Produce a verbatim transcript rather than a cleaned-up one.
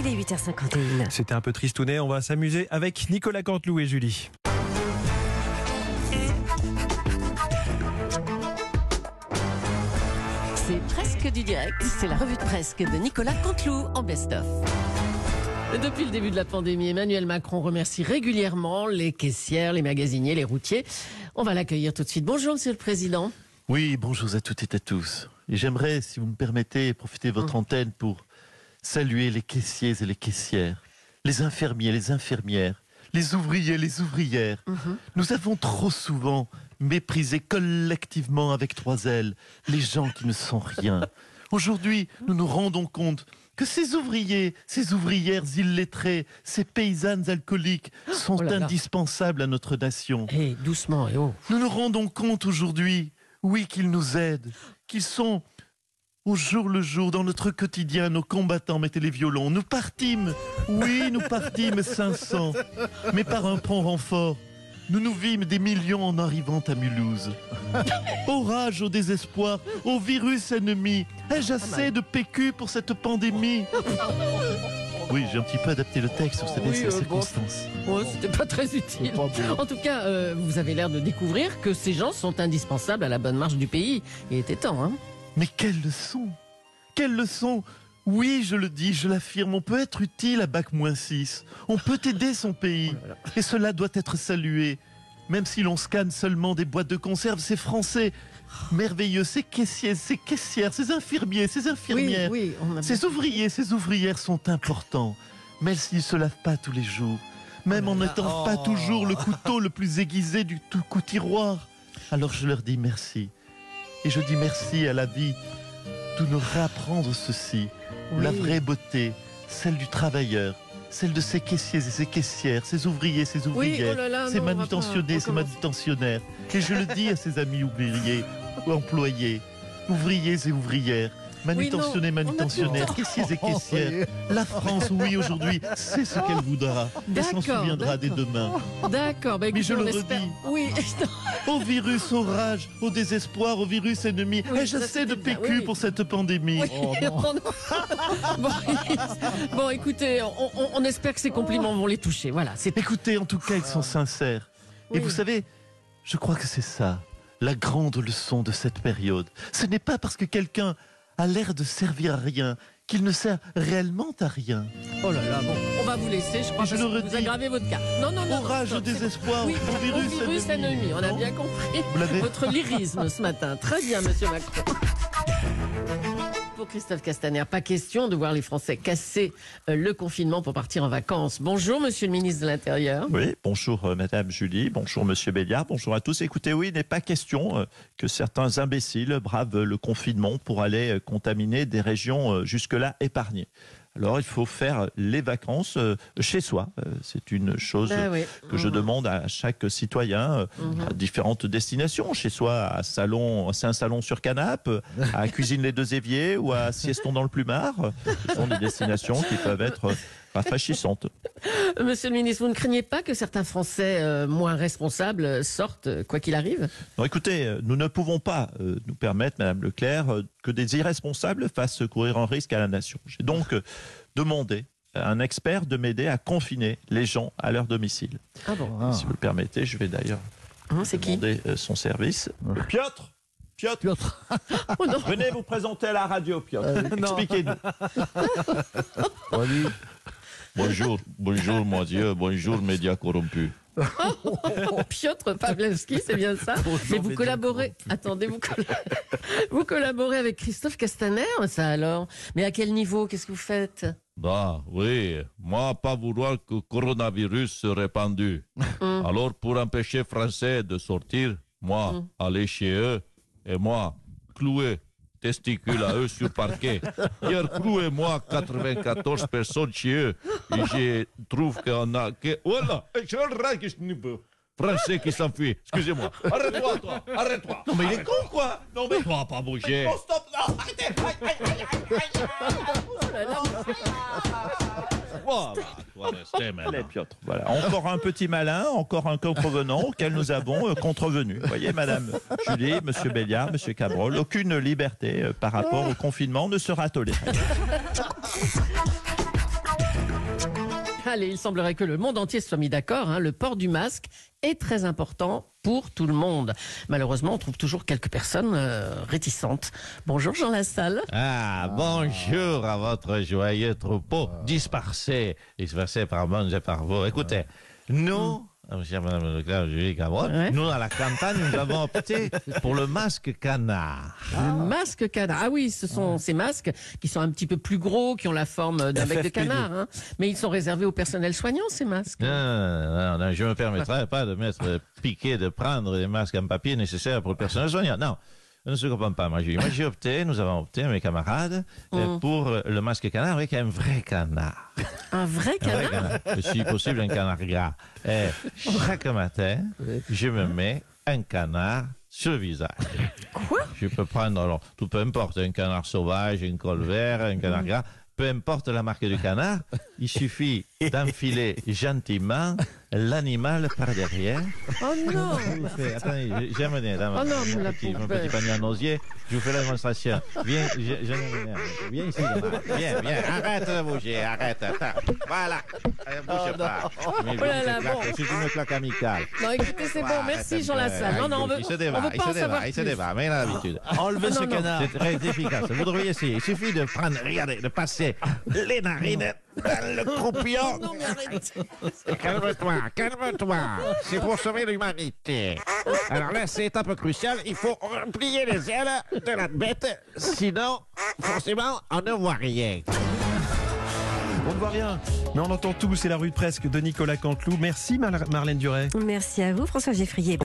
Il est huit heures cinquante et un. C'était un peu tristounet, on va s'amuser avec Nicolas Canteloup et Julie. C'est presque du direct, c'est la revue de presse de Nicolas Canteloup en best-of. Depuis le début de la pandémie, Emmanuel Macron remercie régulièrement les caissières, les magasiniers, les routiers. On va l'accueillir tout de suite. Bonjour Monsieur le Président. Oui, bonjour à toutes et à tous. Et j'aimerais, si vous me permettez, profiter de votre mmh. antenne pour saluer les caissiers et les caissières, les infirmiers, les infirmières, les ouvriers, les ouvrières. Mmh. Nous avons trop souvent méprisé collectivement avec trois L les gens qui ne sont rien. Aujourd'hui, nous nous rendons compte que ces ouvriers, ces ouvrières illettrées, ces paysannes alcooliques sont oh là là. indispensables à notre nation. Eh, hey, doucement, et oh. Nous nous rendons compte aujourd'hui, oui, qu'ils nous aident, qu'ils sont au jour le jour, dans notre quotidien, nos combattants mettaient les violons. Nous partîmes, oui, nous partîmes cinq cents, mais par un prompt renfort. Nous nous vîmes des millions en arrivant à Mulhouse. Au rage, au désespoir, au virus ennemi. Ai-je assez de P Q pour cette pandémie? Oui, j'ai un petit peu adapté le texte, vous savez, oui, c'est euh, la circonstance. Bon, ouais, c'était pas très utile. Pas bon. En tout cas, euh, vous avez l'air de découvrir que ces gens sont indispensables à la bonne marche du pays. Il était temps, hein. Mais quelle leçon! Quelle leçon! Oui, je le dis, je l'affirme, on peut être utile à bac moins six. On peut aider son pays. Et cela doit être salué. Même si l'on scanne seulement des boîtes de conserve, ces Français merveilleux, ces caissiers, ces caissières, ces infirmiers, ces infirmières, oui, oui, on a ces ouvriers, ces ouvrières sont importants. Même s'ils ne se lavent pas tous les jours. Même en n'étant oh. pas toujours le couteau le plus aiguisé du tout coup tiroir. Alors je leur dis merci. Et je dis merci à la vie de nous réapprendre ceci. Oui. La vraie beauté, celle du travailleur, celle de ces caissiers et ces caissières, ces ouvriers, ces ouvrières, oui, oh là là, ces non, manutentionnés, ces manutentionnaires. Et je le dis à ces amis ouvriers ou employés, ouvriers et ouvrières, manutentionnés, oui, manutentionnaires, caissiers et caissières. La France, oui, aujourd'hui, c'est ce qu'elle voudra. Elle s'en souviendra dès demain. D'accord, bah, écoute, mais je le espère... redis. Oui. Au virus, au rage, au désespoir, au virus ennemi. Oui, ai-je assez de P Q oui, oui. pour cette pandémie? Oui. Oh, non. bon, bon, écoutez, on, on, on espère que ces compliments vont les toucher. Voilà. C'est... Écoutez, en tout cas, ils sont sincères. Oui. Et vous savez, je crois que c'est ça, la grande leçon de cette période. Ce n'est pas parce que quelqu'un a l'air de servir à rien qu'il ne sert réellement à rien. Oh là là, bon, on va vous laisser, je crois, je que le vous redis. aggravez votre cas. Non, non, non. Orage, au désespoir, oui, au virus, au virus ennemi. ennemi. On a non bien compris votre lyrisme ce matin. Très bien, monsieur Macron. Pour Christophe Castaner, pas question de voir les Français casser le confinement pour partir en vacances. Bonjour, monsieur le ministre de l'Intérieur. Oui, bonjour euh, madame Julie, bonjour monsieur Béliard, bonjour à tous. Écoutez, oui, il n'est pas question euh, que certains imbéciles bravent le confinement pour aller euh, contaminer des régions euh, jusque-là épargnées. Alors, il faut faire les vacances euh, chez soi. Euh, c'est une chose ah oui. que mmh. je demande à chaque citoyen euh, mmh. à différentes destinations. Chez soi, à salon, c'est un salon sur canapé, à Cuisine les Deux Éviers ou à Sieston dans le Plumard. Ce sont des destinations qui peuvent être rafraîchissantes. Monsieur le ministre, vous ne craignez pas que certains Français euh, moins responsables sortent, quoi qu'il arrive? Non, écoutez, nous ne pouvons pas euh, nous permettre, Madame Leclerc, euh, que des irresponsables fassent courir un risque à la nation. J'ai donc euh, demandé à un expert de m'aider à confiner les gens à leur domicile. Ah bon? Ah. Si vous le permettez, je vais d'ailleurs hum, c'est demander qui euh, son service. Euh, Piotr Piotr, Piotr. Oh venez vous présenter à la radio, Piotr. Euh, Expliquez-nous. Oui. Bonjour, bonjour mon Dieu, bonjour médias corrompus. Oh, Piotr Pawlewski, c'est bien ça. Bonjour, mais vous collaborez. Attendez, vous, coll... vous collaborez avec Christophe Castaner, ça alors. Mais à quel niveau? Qu'est-ce que vous faites? Bah oui, moi pas vouloir que le coronavirus se répande. Mm. Alors pour empêcher Français de sortir, moi mm. aller chez eux et moi clouer testicules à eux sur parquet. Hier, clouez-moi quatre-vingt-quatorze personnes chez eux. Et je trouve qu'on a... Que... Voilà, je le Français qui s'enfuit. Excusez-moi. Arrête-toi, toi. Arrête-toi. Non, mais il est con, quoi. Non, mais... Tu vas pas bouger. Non, stop. Non, arrêtez. Aïe, aïe, aïe, aïe, aïe. Voilà, toi, restez maintenant. Allez, Piotr. Voilà. Encore un petit malin, encore un contrevenant auquel nous avons euh, contrevenu. Vous voyez, madame Julie, monsieur Béliard, monsieur Cabrol, aucune liberté euh, par rapport au confinement ne sera tolérée. Allez, il semblerait que le monde entier soit mis d'accord. Hein, le port du masque est très important pour tout le monde. Malheureusement, on trouve toujours quelques personnes euh, réticentes. Bonjour Jean Lassalle. Ah, bonjour à votre joyeux troupeau dispersé, dispersé par Mons et par vous. Écoutez, nous, chère Madame Leclerc, Julie Cameron, Ouais. nous, à la campagne, nous avons opté pour le masque canard. Le masque canard. Ah oui, ce sont ces masques qui sont un petit peu plus gros, qui ont la forme d'un bec de canard. Hein. Mais ils sont réservés au personnel soignant, ces masques. Non, non, non, non, je ne me permettrai pas de mettre piqué, de prendre les masques en papier nécessaires pour le personnel soignant. Non. On ne se comprend pas, moi, Julie. Moi, j'ai opté, nous avons opté, mes camarades, euh, Mm. pour le masque canard avec un vrai canard. Un vrai Un vrai canard. canard. Si possible, un canard gras. Et chaque matin, je me mets un canard sur le visage. Quoi? Je peux prendre, alors, tout peu importe, un canard sauvage, un colvert, un canard gras. Peu importe la marque du canard, il suffit d'enfiler gentiment l'animal par derrière. Oh non. Je vous fais- attendez, j'ai- j'ai amené là, Oh non, mon, mais la petit, mon pauvre petit panier en osier. Je vous fais la démonstration. Viens, j'ai- j'ai amené, viens ici, Léonard. Viens, viens. Arrête de bouger, arrête. Attends. Voilà. Allez, bouge pas. Mais Oh là là, c'est une claque- bon. c'est une claque amicale. Non, écoutez, c'est bon. Voilà, Merci attends, Jean Lassalle. Non, non, on veut, il se on débat, veut il pas se en savoir débat, il se plus. débat, mais il a l'habitude. Enlevez Ah, ce non, non. canard. C'est très efficace. Vous devriez essayer. Il suffit de prendre, regardez, de passer les narines dans le croupion. Non, mais arrête. Calme-toi, calme-toi. C'est pour sauver l'humanité. Alors là, c'est étape cruciale. Il faut replier les ailes de la bête. Sinon, forcément, on ne voit rien. On ne voit rien, mais on entend tout. C'est la rue de Presque de Nicolas Canteloup. Merci Mar- Marlène Duret. Merci à vous, François Geffrier.